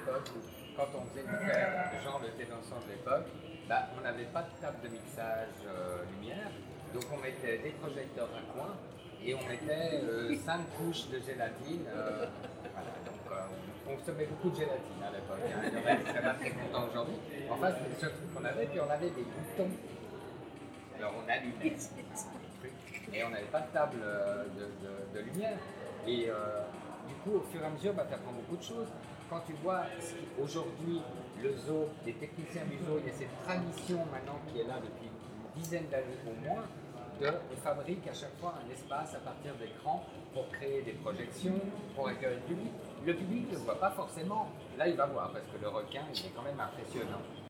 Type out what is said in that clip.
l'époque où, quand on faisait une fête, genre le thé dansant de l'époque, bah, on n'avait pas de table de mixage lumière, donc on mettait des projecteurs à coin et on mettait 5 couches de gélatine. Voilà, donc on consommait beaucoup de gélatine à l'époque. Hein. Il y en a qui ne seraient pas très contents aujourd'hui. Enfin, c'était le seul truc qu'on avait, puis on avait des boutons. Alors on allumait le truc, et on n'avait pas de table de lumière. Et du coup, au fur et à mesure, bah, tu apprends beaucoup de choses. Quand tu vois aujourd'hui le zoo, les techniciens du zoo, il y a cette tradition maintenant qui est là depuis une dizaine d'années au moins, on fabrique à chaque fois un espace à partir d'écrans pour créer des projections, pour accueillir le public. Le public ne le voit pas forcément. Là, il va voir parce que le requin, il est quand même impressionnant.